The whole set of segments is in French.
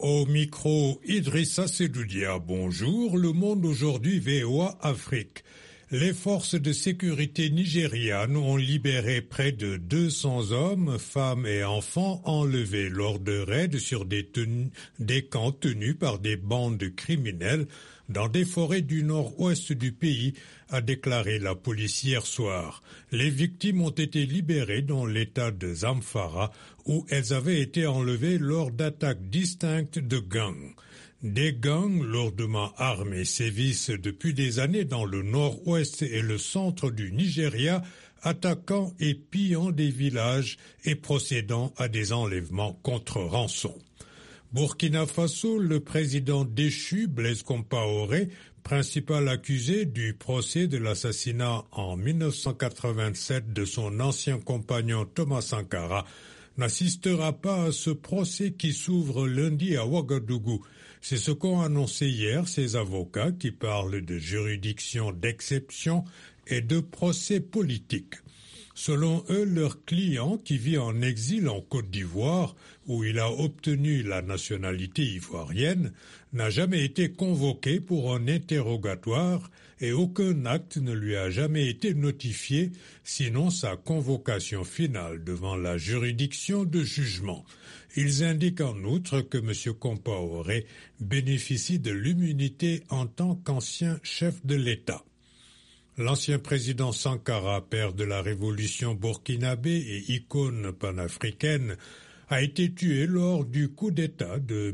Au micro, Idrissa Sedoudia, bonjour. Le Monde aujourd'hui, VOA Afrique. Les forces de sécurité nigérianes ont libéré près de 200 hommes, femmes et enfants enlevés lors de raids sur des camps tenus par des bandes criminelles dans des forêts du nord-ouest du pays, a déclaré la police hier soir. Les victimes ont été libérées dans l'état de Zamfara, où elles avaient été enlevées lors d'attaques distinctes de gangs. Des gangs lourdement armés sévissent depuis des années dans le nord-ouest et le centre du Nigeria, attaquant et pillant des villages et procédant à des enlèvements contre rançon. Burkina Faso, le président déchu Blaise Compaoré, principal accusé du procès de l'assassinat en 1987 de son ancien compagnon Thomas Sankara, n'assistera pas à ce procès qui s'ouvre lundi à Ouagadougou. C'est ce qu'ont annoncé hier ses avocats qui parlent de juridiction d'exception et de procès politique. Selon eux, leur client, qui vit en exil en Côte d'Ivoire, où il a obtenu la nationalité ivoirienne, n'a jamais été convoqué pour un interrogatoire et aucun acte ne lui a jamais été notifié, sinon sa convocation finale devant la juridiction de jugement. Ils indiquent en outre que M. Compaoré bénéficie de l'immunité en tant qu'ancien chef de l'État. L'ancien président Sankara, père de la révolution burkinabé et icône panafricaine, a été tué lors du coup d'État de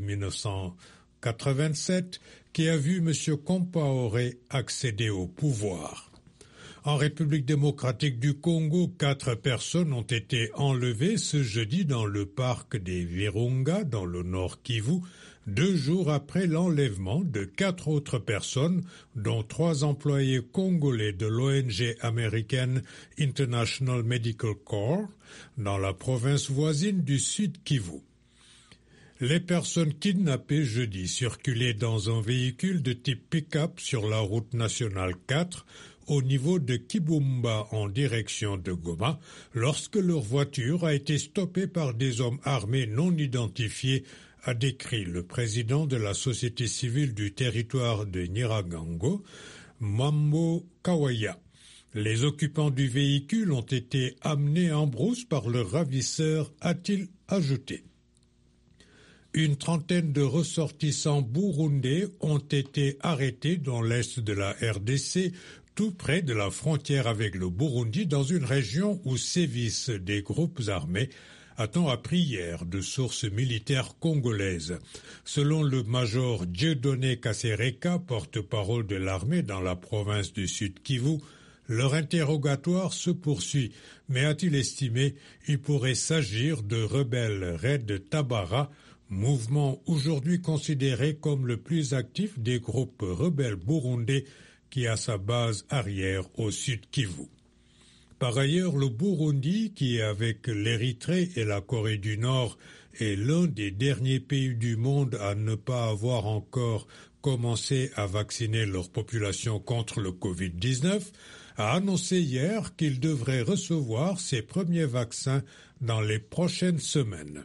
1987 qui a vu M. Compaoré accéder au pouvoir. En République démocratique du Congo, 4 personnes ont été enlevées ce jeudi dans le parc des Virunga, dans le nord Kivu, 2 jours après l'enlèvement de 4 autres personnes, dont 3 employés congolais de l'ONG américaine International Medical Corps, dans la province voisine du sud Kivu. Les personnes kidnappées jeudi circulaient dans un véhicule de type pick-up sur la route nationale 4 au niveau de Kibumba en direction de Goma lorsque leur voiture a été stoppée par des hommes armés non identifiés, a décrit le président de la société civile du territoire de Nyiragongo, Mambo Kawaya. Les occupants du véhicule ont été amenés en brousse par leurs ravisseurs, a-t-il ajouté. Une trentaine de ressortissants burundais ont été arrêtés dans l'est de la RDC, tout près de la frontière avec le Burundi, dans une région où sévissent des groupes armés, a-t-on appris hier de sources militaires congolaises. Selon le major Dieudonné Kasereka, porte-parole de l'armée dans la province du Sud Kivu, leur interrogatoire se poursuit, mais a-t-il estimé il pourrait s'agir de rebelles Red Tabara, mouvement aujourd'hui considéré comme le plus actif des groupes rebelles burundais qui a sa base arrière au Sud Kivu. Par ailleurs, le Burundi, qui avec l'Érythrée et la Corée du Nord est l'un des derniers pays du monde à ne pas avoir encore commencé à vacciner leur population contre le Covid-19, a annoncé hier qu'il devrait recevoir ses premiers vaccins dans les prochaines semaines.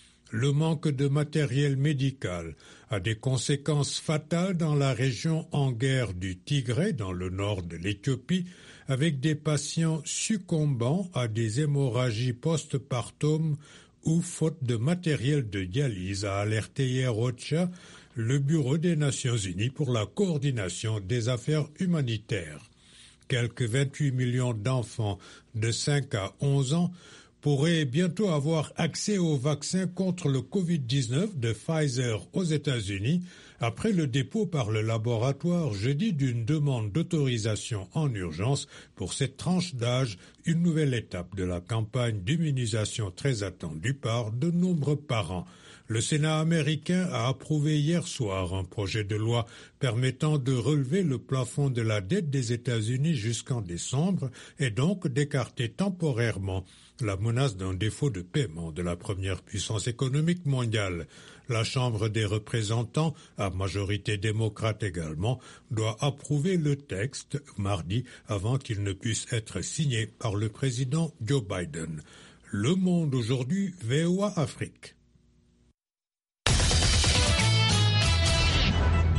Le manque de matériel médical a des conséquences fatales dans la région en guerre du Tigré, dans le nord de l'Éthiopie, avec des patients succombant à des hémorragies post-partum ou faute de matériel de dialyse, a alerté hier OCHA, le Bureau des Nations Unies pour la coordination des affaires humanitaires. Quelques 28 millions d'enfants de 5 à 11 ans pourrait bientôt avoir accès au vaccin contre le Covid-19 de Pfizer aux États-Unis après le dépôt par le laboratoire jeudi d'une demande d'autorisation en urgence pour cette tranche d'âge, une nouvelle étape de la campagne d'immunisation très attendue par de nombreux parents. Le Sénat américain a approuvé hier soir un projet de loi permettant de relever le plafond de la dette des États-Unis jusqu'en décembre et donc d'écarter temporairement la menace d'un défaut de paiement de la première puissance économique mondiale. La Chambre des représentants, à majorité démocrate également, doit approuver le texte mardi avant qu'il ne puisse être signé par le président Joe Biden. Le Monde aujourd'hui, VOA Afrique.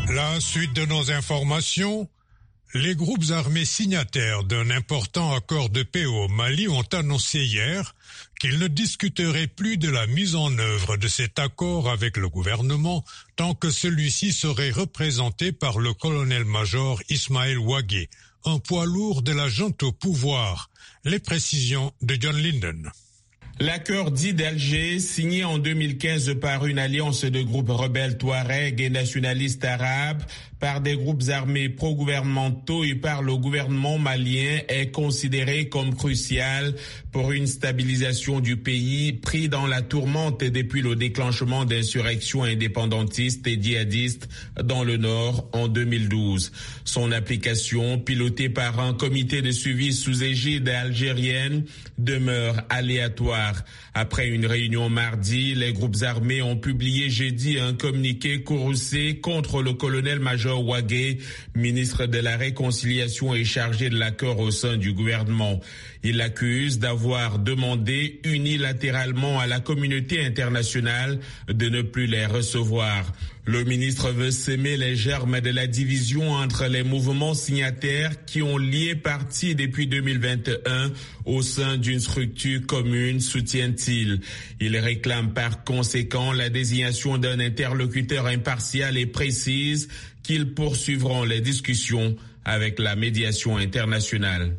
La suite de nos informations. Les groupes armés signataires d'un important accord de paix au Mali ont annoncé hier qu'ils ne discuteraient plus de la mise en œuvre de cet accord avec le gouvernement tant que celui-ci serait représenté par le colonel-major Ismaël Ouagué, un poids lourd de la junte au pouvoir. Les précisions de John Linden. L'accord dit d'Alger, signé en 2015 par une alliance de groupes rebelles touaregs et nationalistes arabes, par des groupes armés pro-gouvernementaux et par le gouvernement malien, est considéré comme crucial pour une stabilisation du pays pris dans la tourmente depuis le déclenchement d'insurrections indépendantistes et djihadistes dans le nord en 2012. Son application, pilotée par un comité de suivi sous égide algérienne, demeure aléatoire. Après une réunion mardi, les groupes armés ont publié jeudi un communiqué courroucé contre le colonel-major Ouagué, ministre de la Réconciliation et chargé de l'accord au sein du gouvernement. Il l'accuse d'avoir demandé unilatéralement à la communauté internationale de ne plus les recevoir. Le ministre veut semer les germes de la division entre les mouvements signataires qui ont lié parti depuis 2021 au sein d'une structure commune, soutient-il. Il réclame par conséquent la désignation d'un interlocuteur impartial et précise qu'ils poursuivront les discussions avec la médiation internationale.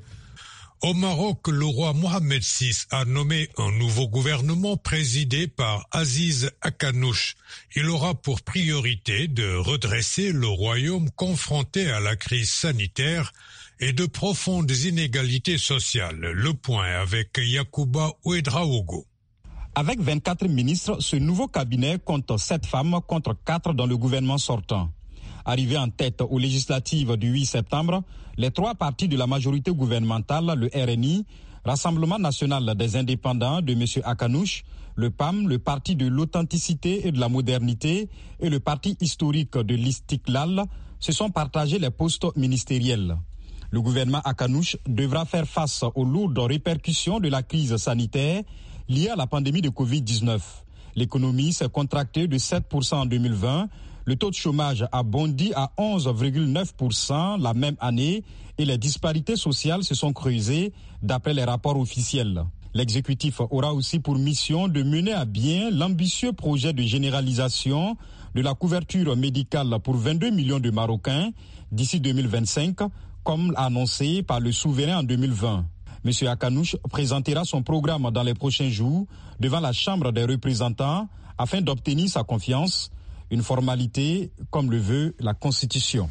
Au Maroc, le roi Mohamed VI a nommé un nouveau gouvernement présidé par Aziz Akanouch. Il aura pour priorité de redresser le royaume confronté à la crise sanitaire et de profondes inégalités sociales. Le point avec Yacouba Ouedraogo. Avec 24 ministres, ce nouveau cabinet compte 7 femmes contre 4 dans le gouvernement sortant. Arrivés en tête aux législatives du 8 septembre, les 3 partis de la majorité gouvernementale, le RNI, Rassemblement national des indépendants de M. Akanouch, le PAM, le Parti de l'authenticité et de la modernité et le Parti historique de l'Istiklal, se sont partagés les postes ministériels. Le gouvernement Akanouch devra faire face aux lourdes répercussions de la crise sanitaire liée à la pandémie de Covid-19. L'économie s'est contractée de 7% en 2020. Le taux de chômage a bondi à 11,9% la même année et les disparités sociales se sont creusées d'après les rapports officiels. L'exécutif aura aussi pour mission de mener à bien l'ambitieux projet de généralisation de la couverture médicale pour 22 millions de Marocains d'ici 2025, comme annoncé par le souverain en 2020. M. Akanouch présentera son programme dans les prochains jours devant la Chambre des représentants afin d'obtenir sa confiance. Une formalité comme le veut la Constitution.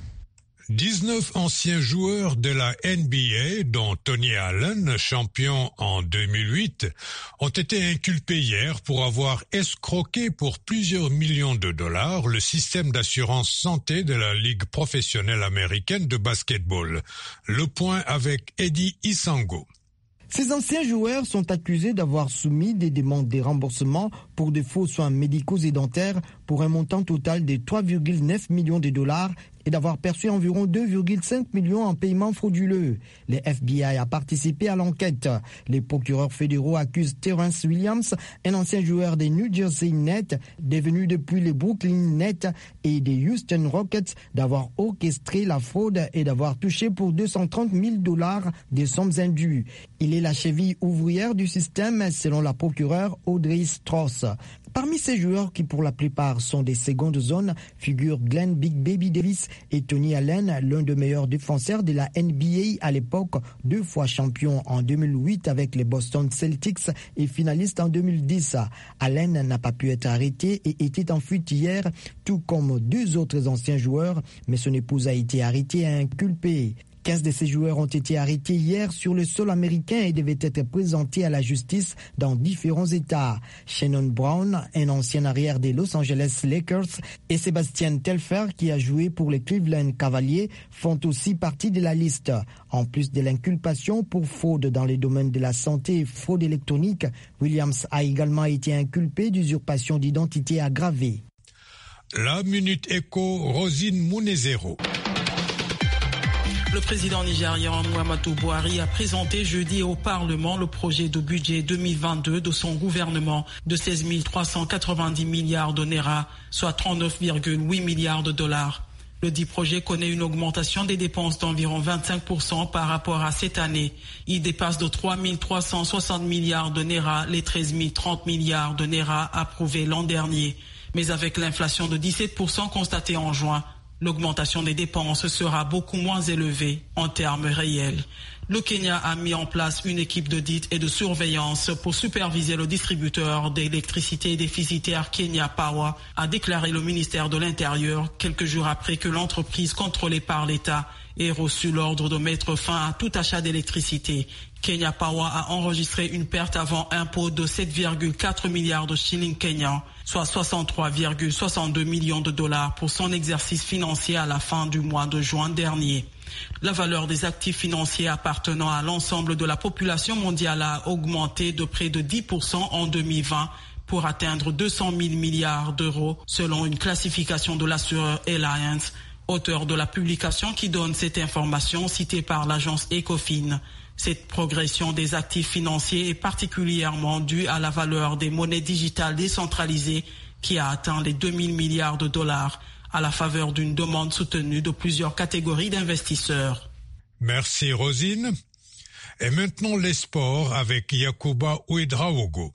19 anciens joueurs de la NBA, dont Tony Allen, champion en 2008, ont été inculpés hier pour avoir escroqué pour plusieurs millions de dollars le système d'assurance santé de la Ligue professionnelle américaine de basketball. Le point avec Eddie Isango. Ces anciens joueurs sont accusés d'avoir soumis des demandes de remboursement pour de faux soins médicaux et dentaires pour un montant total de 3,9 millions de dollars et d'avoir perçu environ 2,5 millions en paiements frauduleux. Le FBI a participé à l'enquête. Les procureurs fédéraux accusent Terrence Williams, un ancien joueur des New Jersey Nets, devenu depuis les Brooklyn Nets et des Houston Rockets, d'avoir orchestré la fraude et d'avoir touché pour 230 000 dollars des sommes indues. Il est la cheville ouvrière du système, selon la procureure Audrey Strauss. Parmi ces joueurs, qui pour la plupart sont des secondes zones, figurent Glenn Big Baby Davis et Tony Allen, l'un des meilleurs défenseurs de la NBA à l'époque, 2 fois champion en 2008 avec les Boston Celtics et finaliste en 2010. Allen n'a pas pu être arrêté et était en fuite hier, tout comme 2 autres anciens joueurs, mais son épouse a été arrêtée et inculpée. 15 de ces joueurs ont été arrêtés hier sur le sol américain et devaient être présentés à la justice dans différents États. Shannon Brown, un ancien arrière des Los Angeles Lakers, et Sébastien Telfair, qui a joué pour les Cleveland Cavaliers, font aussi partie de la liste. En plus de l'inculpation pour fraude dans les domaines de la santé et fraude électronique, Williams a également été inculpé d'usurpation d'identité aggravée. La Minute Éco, Rosine Mounezero. Le président nigérian Muhammadu Buhari a présenté jeudi au Parlement le projet de budget 2022 de son gouvernement de 16 390 milliards de naira, soit 39,8 milliards de dollars. Le dit projet connaît une augmentation des dépenses d'environ 25% par rapport à cette année. Il dépasse de 3 360 milliards de Naira les 13 030 milliards de Naira approuvés l'an dernier. Mais avec l'inflation de 17% constatée en juin, l'augmentation des dépenses sera beaucoup moins élevée en termes réels. Le Kenya a mis en place une équipe d'audit et de surveillance pour superviser le distributeur d'électricité déficitaire Kenya Power, a déclaré le ministère de l'Intérieur quelques jours après que l'entreprise contrôlée par l'État ait reçu l'ordre de mettre fin à tout achat d'électricité. Kenya Power a enregistré une perte avant impôt de 7,4 milliards de shillings kenyans, soit 63,62 millions de dollars pour son exercice financier à la fin du mois de juin dernier. La valeur des actifs financiers appartenant à l'ensemble de la population mondiale a augmenté de près de 10% en 2020 pour atteindre 200 000 milliards d'euros selon une classification de l'assureur Allianz, auteur de la publication qui donne cette information citée par l'agence Ecofin. Cette progression des actifs financiers est particulièrement due à la valeur des monnaies digitales décentralisées qui a atteint les 2 000 milliards de dollars à la faveur d'une demande soutenue de plusieurs catégories d'investisseurs. Merci Rosine. Et maintenant les sports avec Yacouba Ouedraogo.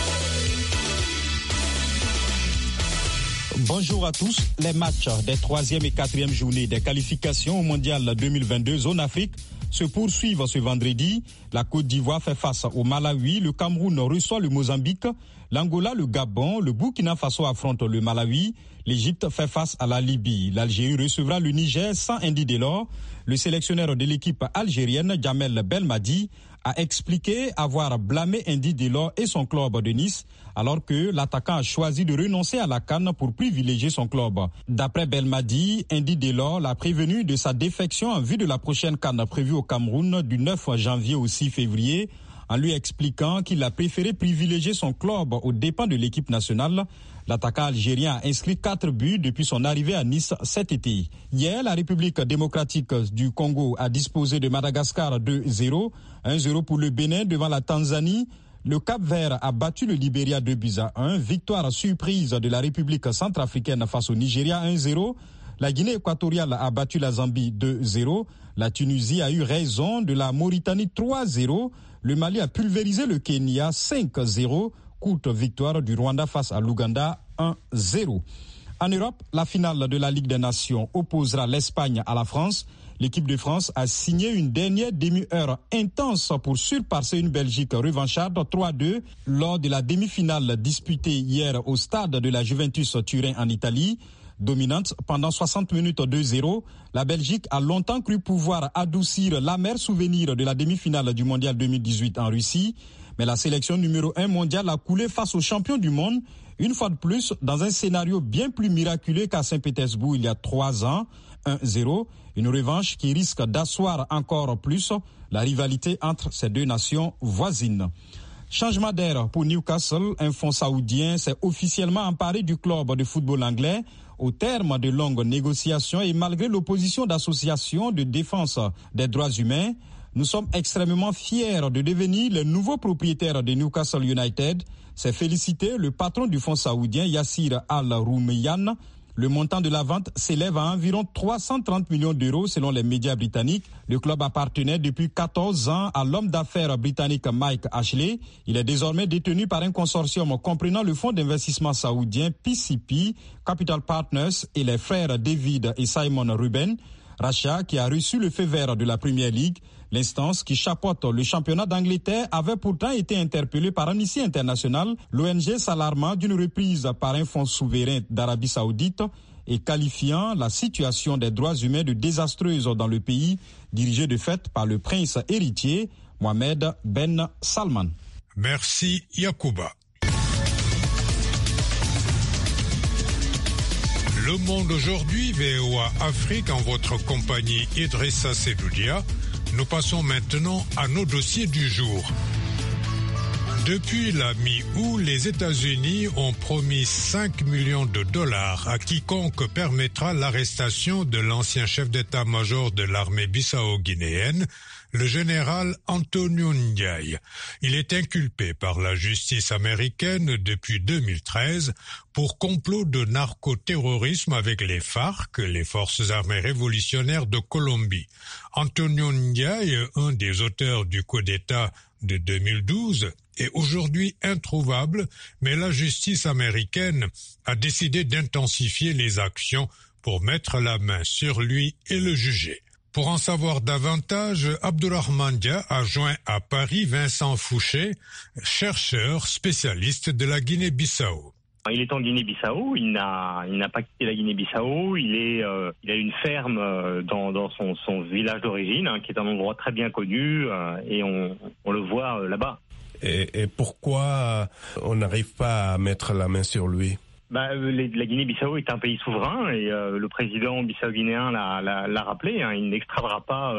Bonjour à tous. Les matchs des 3e et 4e journées des qualifications au Mondial 2022 Zone Afrique se poursuivent ce vendredi. La Côte d'Ivoire fait face au Malawi, le Cameroun reçoit le Mozambique, l'Angola, le Gabon, le Burkina Faso affronte le Malawi, l'Égypte fait face à la Libye. L'Algérie recevra le Niger sans Andy Delors. Le sélectionneur de l'équipe algérienne, Djamel Belmadi, a expliqué avoir blâmé Andy Delors et son club de Nice, alors que l'attaquant a choisi de renoncer à la CAN pour privilégier son club. D'après Belmadi, Andy Delors l'a prévenu de sa défection en vue de la prochaine CAN prévue au Cameroun du 9 janvier au 6 février, en lui expliquant qu'il a préféré privilégier son club aux dépens de l'équipe nationale. L'attaquant algérien a inscrit 4 buts depuis son arrivée à Nice cet été. Hier, la République démocratique du Congo a disposé de Madagascar 2-0, 1-0 pour le Bénin devant la Tanzanie. Le Cap-Vert a battu le Libéria 2-1, victoire surprise de la République centrafricaine face au Nigeria 1-0. La Guinée équatoriale a battu la Zambie 2-0. La Tunisie a eu raison de la Mauritanie 3-0. Le Mali a pulvérisé le Kenya 5-0. Courte victoire du Rwanda face à l'Ouganda 1-0. En Europe, la finale de la Ligue des Nations opposera l'Espagne à la France. L'équipe de France a signé une dernière demi-heure intense pour surpasser une Belgique revancharde 3-2 lors de la demi-finale disputée hier au stade de la Juventus Turin en Italie. Dominante pendant 60 minutes 2-0, la Belgique a longtemps cru pouvoir adoucir l'amer souvenir de la demi-finale du Mondial 2018 en Russie. Mais la sélection numéro 1 mondiale a coulé face aux champions du monde, une fois de plus dans un scénario bien plus miraculeux qu'à Saint-Pétersbourg il y a 3 ans, 1-0, une revanche qui risque d'asseoir encore plus la rivalité entre ces deux nations voisines. Changement d'air pour Newcastle, un fonds saoudien s'est officiellement emparé du club de football anglais au terme de longues négociations et malgré l'opposition d'associations de défense des droits humains. Nous sommes extrêmement fiers de devenir les nouveaux propriétaires de Newcastle United. C'est félicité le patron du fonds saoudien Yassir Al-Roumeyyan. Le montant de la vente s'élève à environ 330 millions d'euros selon les médias britanniques. Le club appartenait depuis 14 ans à l'homme d'affaires britannique Mike Ashley. Il est désormais détenu par un consortium comprenant le fonds d'investissement saoudien PCP, Capital Partners et les frères David et Simon Ruben. Rachat qui a reçu le feu vert de la Premier League. L'instance qui chapeaute le championnat d'Angleterre avait pourtant été interpellée par Amnesty International, l'ONG s'alarmant d'une reprise par un fonds souverain d'Arabie Saoudite et qualifiant la situation des droits humains de désastreuse dans le pays, dirigé de fait par le prince héritier Mohamed Ben Salman. Merci Yacouba. Le Monde aujourd'hui, VOA Afrique, en votre compagnie Idrissa Sedoudia. Nous passons maintenant à nos dossiers du jour. Depuis la mi-août, les États-Unis ont promis 5 millions de dollars à quiconque permettra l'arrestation de l'ancien chef d'état-major de l'armée bissau-guinéenne, le général Antonio Ndiaye. Il est inculpé par la justice américaine depuis 2013 pour complot de narcoterrorisme avec les FARC, les forces armées révolutionnaires de Colombie. Antonio Ndiaye, un des auteurs du coup d'État de 2012, est aujourd'hui introuvable, mais la justice américaine a décidé d'intensifier les actions pour mettre la main sur lui et le juger. Pour en savoir davantage, Abdourahmane Dia a joint à Paris Vincent Fouché, chercheur spécialiste de la Guinée-Bissau. Il est en Guinée-Bissau, il n'a pas quitté la Guinée-Bissau, il a une ferme dans son village d'origine, qui est un endroit très bien connu, et on le voit là-bas. Et pourquoi on n'arrive pas à mettre la main sur lui ? La Guinée-Bissau est un pays souverain et le président bissau-guinéen l'a rappelé, il n'extradera pas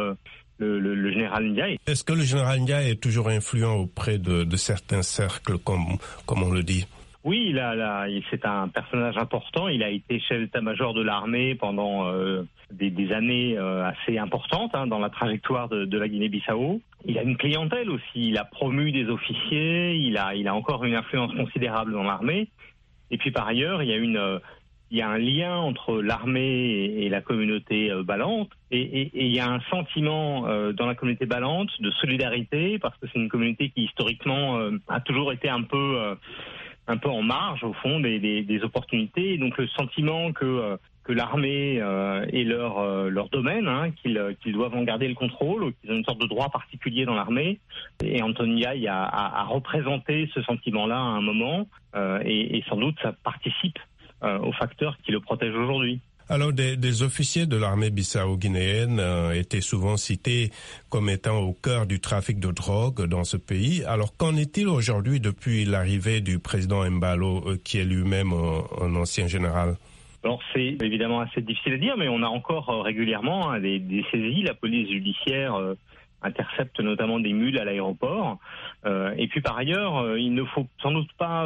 le général Ndiaye. Est-ce que le général Ndiaye est toujours influent auprès de certains cercles, comme on le dit ? Oui, c'est un personnage important. Il a été chef d'état-major de l'armée pendant des années assez importantes dans la trajectoire de la Guinée-Bissau. Il a une clientèle aussi. Il a promu des officiers. Il a encore une influence considérable dans l'armée. Et puis par ailleurs, il y a un lien entre l'armée et la communauté balante. Et il y a un sentiment dans la communauté balante de solidarité, parce que c'est une communauté qui historiquement a toujours été un peu en marge, au fond, des opportunités. Et donc le sentiment que l'armée est leur domaine, qu'ils doivent en garder le contrôle, qu'ils ont une sorte de droit particulier dans l'armée. Et Antonio Ndiaye a représenté ce sentiment-là à un moment, et sans doute ça participe aux facteurs qui le protègent aujourd'hui. Alors, des officiers de l'armée bissau-guinéenne étaient souvent cités comme étant au cœur du trafic de drogue dans ce pays. Alors, qu'en est-il aujourd'hui depuis l'arrivée du président Embalo, qui est lui-même un ancien général ? Alors, c'est évidemment assez difficile à dire, mais on a encore régulièrement des saisies. La police judiciaire intercepte notamment des mules à l'aéroport. Et puis, par ailleurs, il ne faut sans doute pas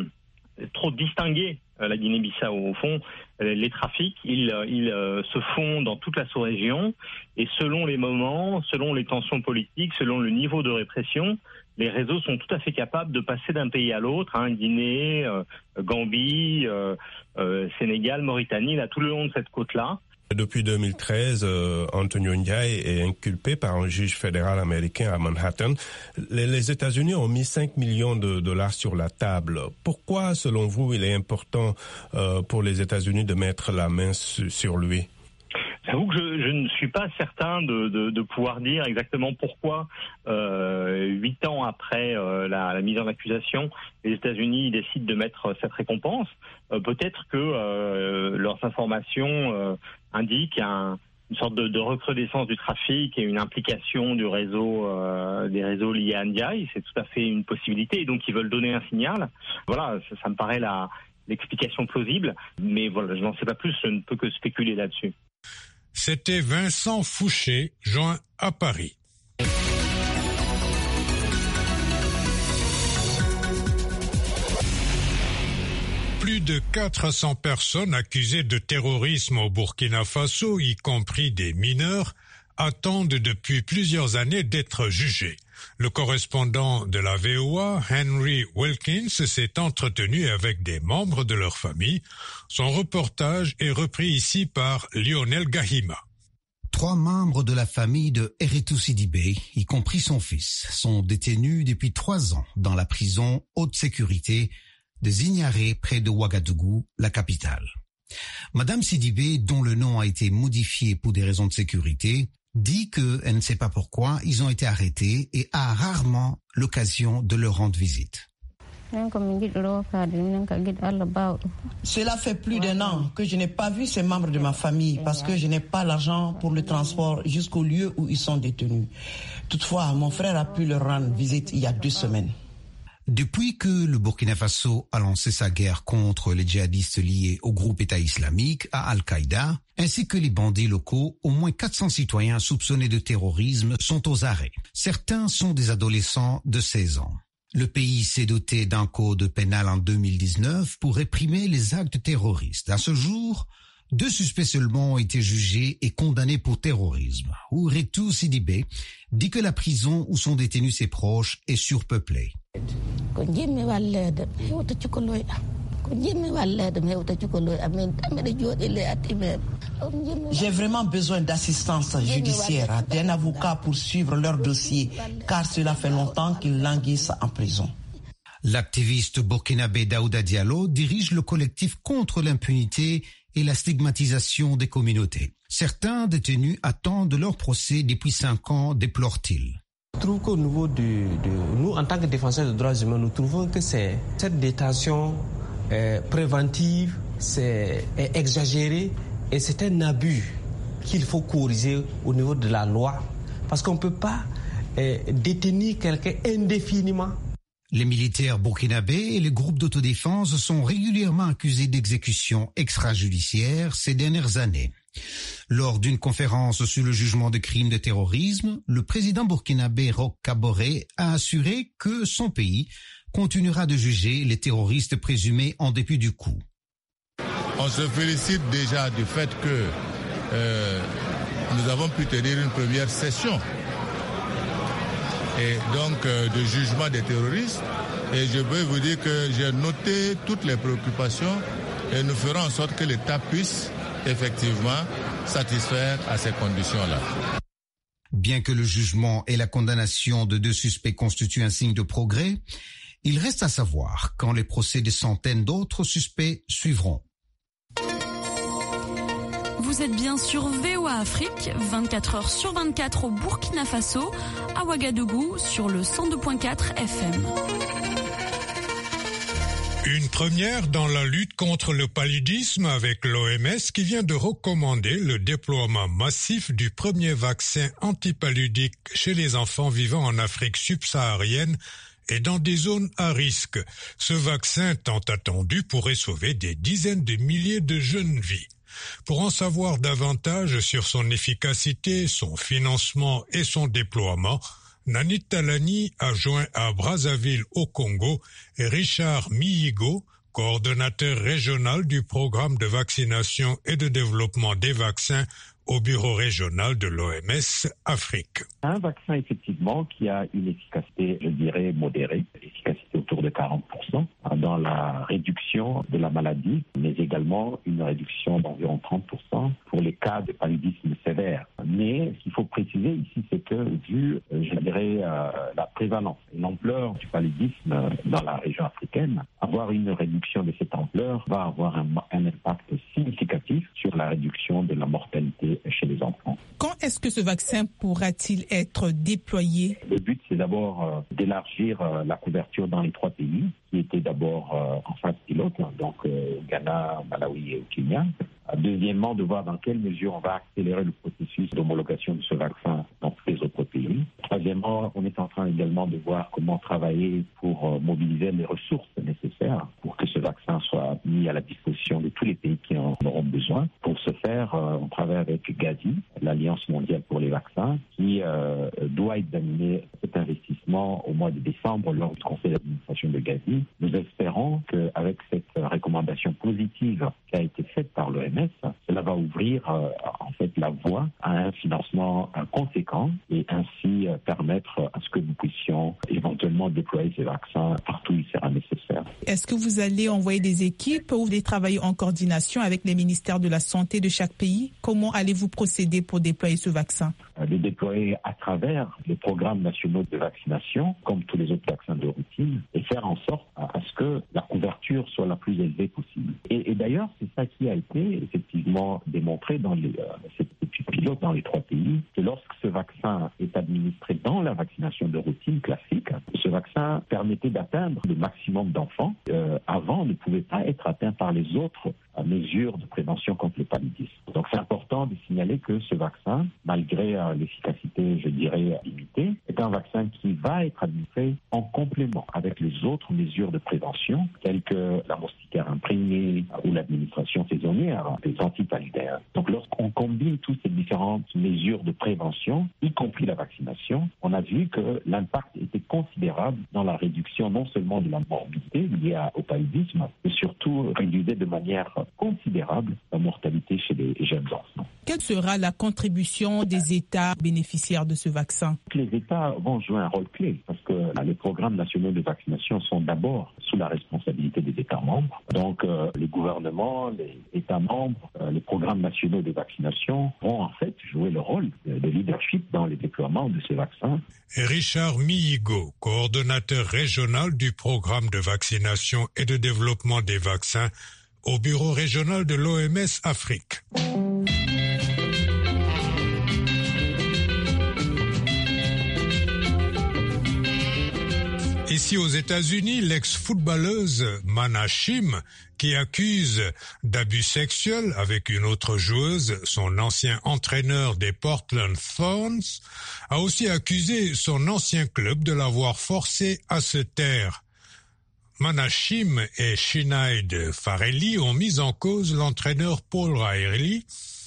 trop distinguer la Guinée-Bissau. Au fond, les trafics, ils se font dans toute la sous-région, et selon les moments, selon les tensions politiques, selon le niveau de répression, les réseaux sont tout à fait capables de passer d'un pays à l'autre, Guinée, Gambie, Sénégal, Mauritanie, là, tout le long de cette côte-là. Depuis 2013, Antonio Ndiaye est inculpé par un juge fédéral américain à Manhattan. Les États-Unis ont mis 5 millions de dollars sur la table. Pourquoi, selon vous, il est important pour les États-Unis de mettre la main sur lui ? J'avoue que je ne suis pas certain de pouvoir dire exactement pourquoi, 8 ans après la mise en accusation, les États-Unis décident de mettre cette récompense. Peut-être que leurs informations indiquent une sorte de recrudescence du trafic et une implication des réseaux liés à Ndiaye. C'est tout à fait une possibilité, et donc ils veulent donner un signal. Voilà, ça me paraît l'explication plausible, mais voilà, je n'en sais pas plus, je ne peux que spéculer là-dessus. C'était Vincent Fouché, joint à Paris. Plus de 400 personnes accusées de terrorisme au Burkina Faso, y compris des mineurs, attendent depuis plusieurs années d'être jugées. Le correspondant de la VOA, Henry Wilkins, s'est entretenu avec des membres de leur famille. Son reportage est repris ici par Lionel Gahima. 3 membres de la famille de Eretou Sidibé, y compris son fils, sont détenus depuis 3 ans dans la prison haute sécurité de Zignaré près de Ouagadougou, la capitale. Madame Sidibé, dont le nom a été modifié pour des raisons de sécurité, dit qu'elle ne sait pas pourquoi ils ont été arrêtés et a rarement l'occasion de leur rendre visite. Cela fait plus d'1 an que je n'ai pas vu ces membres de ma famille parce que je n'ai pas l'argent pour le transport jusqu'au lieu où ils sont détenus. Toutefois, mon frère a pu leur rendre visite il y a 2 semaines. Depuis que le Burkina Faso a lancé sa guerre contre les djihadistes liés au groupe État islamique, à Al-Qaïda, ainsi que les bandits locaux, au moins 400 citoyens soupçonnés de terrorisme sont aux arrêts. Certains sont des adolescents de 16 ans. Le pays s'est doté d'un code pénal en 2019 pour réprimer les actes terroristes. À ce jour, 2 suspects seulement ont été jugés et condamnés pour terrorisme. Houretou Sidibé dit que la prison où sont détenus ses proches est surpeuplée. J'ai vraiment besoin d'assistance judiciaire, d'un avocat pour suivre leur dossier, car cela fait longtemps qu'ils languissent en prison. L'activiste burkinabé Daouda Diallo dirige le collectif contre l'impunité et la stigmatisation des communautés. Certains détenus attendent leur procès depuis 5 ans, déplore-t-il. Je trouve qu'au niveau de nous, en tant que défenseurs des droits humains, nous trouvons que cette détention préventive, c'est exagéré et c'est un abus qu'il faut corriger au niveau de la loi. Parce qu'on ne peut pas détenir quelqu'un indéfiniment. Les militaires burkinabés et les groupes d'autodéfense sont régulièrement accusés d'exécutions extrajudiciaires ces dernières années. Lors d'une conférence sur le jugement de crimes de terrorisme, le président burkinabé Roch Kaboré a assuré que son pays continuera de juger les terroristes présumés en dépit du coup. On se félicite déjà du fait que nous avons pu tenir une première session et donc de jugement des terroristes. Et je peux vous dire que j'ai noté toutes les préoccupations et nous ferons en sorte que l'État puisse effectivement satisfaire à ces conditions-là. Bien que le jugement et la condamnation de 2 suspects constituent un signe de progrès, il reste à savoir quand les procès de centaines d'autres suspects suivront. Vous êtes bien sur VOA Afrique, 24 heures sur 24 au Burkina Faso, à Ouagadougou sur le 102.4 FM. Une première dans la lutte contre le paludisme avec l'OMS qui vient de recommander le déploiement massif du premier vaccin antipaludique chez les enfants vivant en Afrique subsaharienne et dans des zones à risque. Ce vaccin tant attendu pourrait sauver des dizaines de milliers de jeunes vies. Pour en savoir davantage sur son efficacité, son financement et son déploiement, Nanit Talani a joint à Brazzaville au Congo et Richard Miyigo, coordonnateur régional du programme de vaccination et de développement des vaccins au bureau régional de l'OMS Afrique. Un vaccin effectivement qui a une efficacité, je dirais, modérée, efficacité autour de 40% dans la réduction de la maladie, mais également une réduction d'environ 30% pour les cas de paludisme sévère. Mais ce qu'il faut préciser ici, c'est que vu, je dirais, la prévalence et l'ampleur du paludisme dans la région africaine, avoir une réduction de cette ampleur va avoir un impact significatif sur la réduction de la mortalité chez les enfants. Quand est-ce que ce vaccin pourra-t-il être déployé? Le but, c'est d'abord d'élargir la couverture dans les 3 pays, qui étaient d'abord en phase pilote, donc Ghana, Malawi et Kenya. Deuxièmement, de voir dans quelle mesure on va accélérer le processus d'homologation de ce vaccin dans tous les autres pays. Troisièmement, on est en train également de voir comment travailler pour mobiliser les ressources nécessaires pour que ce vaccin soit mis à la disposition de tous les pays qui en auront besoin. Pour ce faire, on travaille avec Gavi, l'Alliance mondiale pour les vaccins, qui doit examiner cet investissement au mois de décembre lors du conseil d'administration de Gavi. Nous espérons qu'avec cette recommandation positive qui a été faite par l'OMS, cela va ouvrir en fait la voie à un financement conséquent et ainsi permettre à ce que nous puissions éventuellement déployer ces vaccins partout où il sera nécessaire. Est-ce que vous allez envoyer des équipes ou allez travailler en coordination avec les ministères de la Santé de chaque pays? Comment allez-vous procéder pour déployer ce vaccin? Le déployer à travers les programmes nationaux de vaccination, comme tous les autres vaccins de routine, et faire en sorte à ce que la couverture soit la plus élevée possible. Et d'ailleurs, c'est ça qui a été effectivement démontré dans cette étude pilote dans les 3 pays, que lorsque ce vaccin est administré dans la vaccination de routine classique, ce vaccin permettait d'atteindre le maximum d'enfants. Avant, ne pouvait pas être atteint par les autres mesures de prévention contre le paludisme. Donc c'est important de signaler que ce vaccin, malgré l'efficacité, je dirais, limitée, est un vaccin qui va être administré en complément avec les autres mesures de prévention, telles que la moustiquaire imprégnée ou l'administration saisonnière des antipaludéens. Donc lorsqu'on combine toutes ces différentes mesures de prévention, y compris la vaccination, on a vu que l'impact était considérable dans la réduction non seulement de la morbidité liée au paludisme, mais surtout réduisait de manière considérable la mortalité chez les jeunes enfants. Quelle sera la contribution des États bénéficiaires de ce vaccin? Les États vont jouer un rôle clé parce que les programmes nationaux de vaccination sont d'abord sous la responsabilité des États membres. Donc les gouvernements, les États membres, les programmes nationaux de vaccination vont en fait jouer le rôle de leadership dans le déploiement de ces vaccins. Richard Mihigo, coordonnateur régional du programme de vaccination et de développement des vaccins au bureau régional de l'OMS Afrique. Ici aux États-Unis, l'ex-footballeuse Mana Shim, qui accuse d'abus sexuels avec une autre joueuse, son ancien entraîneur des Portland Thorns, a aussi accusé son ancien club de l'avoir forcé à se taire. Mana Shim et Sinead Farrelly ont mis en cause l'entraîneur Paul Riley,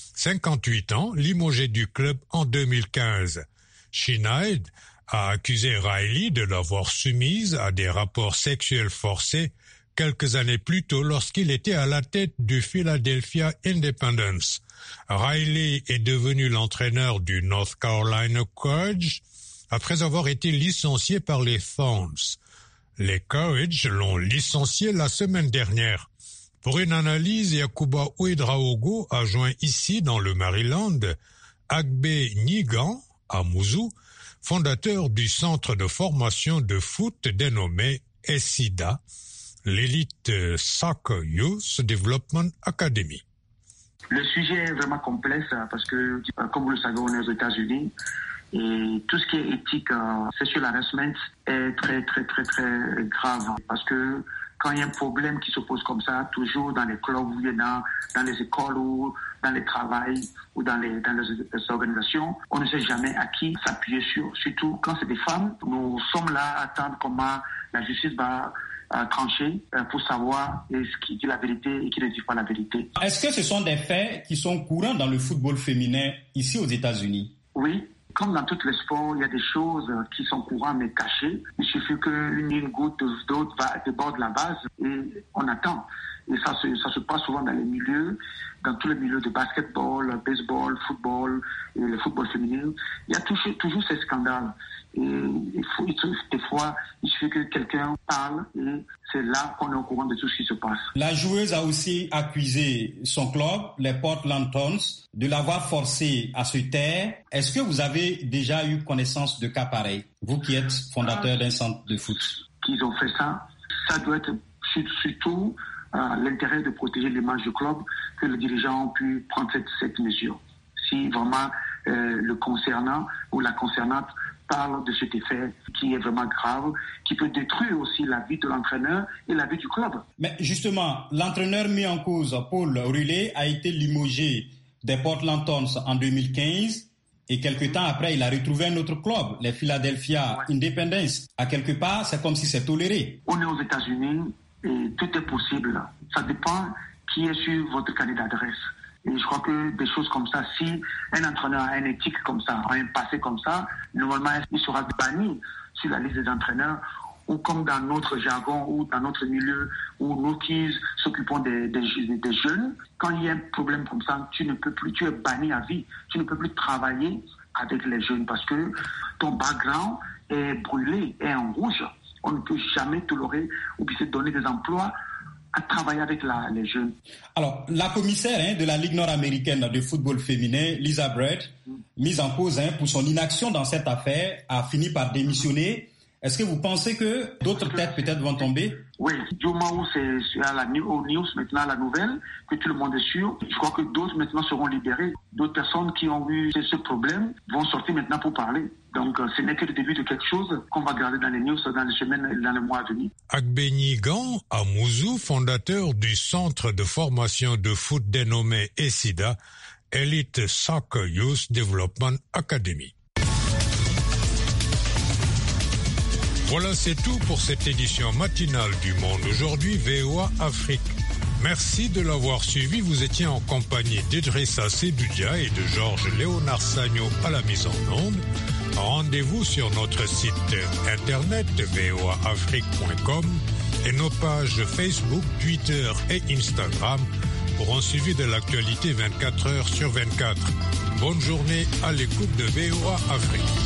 58 ans, limogé du club en 2015. Sinead a accusé Riley de l'avoir soumise à des rapports sexuels forcés quelques années plus tôt lorsqu'il était à la tête du Philadelphia Independence. Riley est devenu l'entraîneur du North Carolina Courage après avoir été licencié par les Thorns. Les Courage l'ont licencié la semaine dernière. Pour une analyse, Yakuba Ouedraogo a joint ici, dans le Maryland, Agbe Nigan, à Mouzou, fondateur du centre de formation de foot dénommé ESIDA, l'Elite Soccer Youth Development Academy. Le sujet est vraiment complexe parce que, comme vous le savez, on est aux États-Unis et tout ce qui est éthique, sexual harassment est très, très, très, très grave parce que quand il y a un problème qui se pose comme ça, toujours dans les clubs, dans les écoles ou dans les travails ou dans les organisations, on ne sait jamais à qui s'appuyer sur. Surtout quand c'est des femmes, nous sommes là à attendre comment la justice va trancher pour savoir ce qui dit la vérité et qui ne dit pas la vérité. Est-ce que ce sont des faits qui sont courants dans le football féminin ici aux États-Unis? Oui. Comme dans tous les sports, il y a des choses qui sont courantes mais cachées. Il suffit qu'une goutte d'eau déborde la base et on attend. Et ça se passe souvent dans les milieux, dans tous les milieux de basketball, baseball, football et le football féminin. Il y a toujours ces scandales. Et des fois, il suffit que quelqu'un parle et c'est là qu'on est au courant de tout ce qui se passe. La joueuse a aussi accusé son club, les Portland Thorns, de l'avoir forcé à se taire. Est-ce que vous avez déjà eu connaissance de cas pareils, vous qui êtes fondateur d'un centre de foot? Qu'ils ont fait ça, ça doit être surtout l'intérêt de protéger l'image du club que les dirigeants ont pu prendre cette mesure. Si vraiment le concernant ou la concernante parle de cet effet qui est vraiment grave, qui peut détruire aussi la vie de l'entraîneur et la vie du club. Mais justement, l'entraîneur mis en cause, Paul Riley, a été limogé des Portland Thorns en 2015 et quelques temps après, il a retrouvé un autre club, les Philadelphia Independence. À quelque part, c'est comme si c'est toléré. On est aux États-Unis et tout est possible. Ça dépend qui est sur votre carnet d'adresse. Et je crois que des choses comme ça, si un entraîneur a une éthique comme ça, a un passé comme ça, normalement, il sera banni sur la liste des entraîneurs, ou comme dans notre jargon, ou dans notre milieu, où nous qui s'occupons des jeunes, quand il y a un problème comme ça, tu ne peux plus, tu es banni à vie. Tu ne peux plus travailler avec les jeunes parce que ton background est brûlé, est en rouge. On ne peut jamais tolérer ou bien se donner des emplois à travailler avec les jeunes. Alors, la commissaire de la Ligue nord-américaine de football féminin, Lisa Brett, mise en cause pour son inaction dans cette affaire, a fini par démissionner. Est-ce que vous pensez que d'autres têtes peut-être vont tomber? Oui, du moment où c'est aux news maintenant, la nouvelle, que tout le monde est sûr, je crois que d'autres maintenant seront libérés. D'autres personnes qui ont eu ce problème vont sortir maintenant pour parler. Donc, ce n'est que le début de quelque chose qu'on va garder dans les news, dans les semaines et dans les mois à venir. Agbeni Gan Amouzou, fondateur du centre de formation de foot dénommé ESIDA, Elite Soccer Youth Development Academy. Voilà, c'est tout pour cette édition matinale du Monde Aujourd'hui, VOA Afrique. Merci de l'avoir suivi. Vous étiez en compagnie d'Idrissa Sebudia et de Georges Léonard Sagno à la mise en onde. Rendez-vous sur notre site internet voaafrique.com et nos pages Facebook, Twitter et Instagram pour un suivi de l'actualité 24 heures sur 24. Bonne journée à l'écoute de VOA Afrique.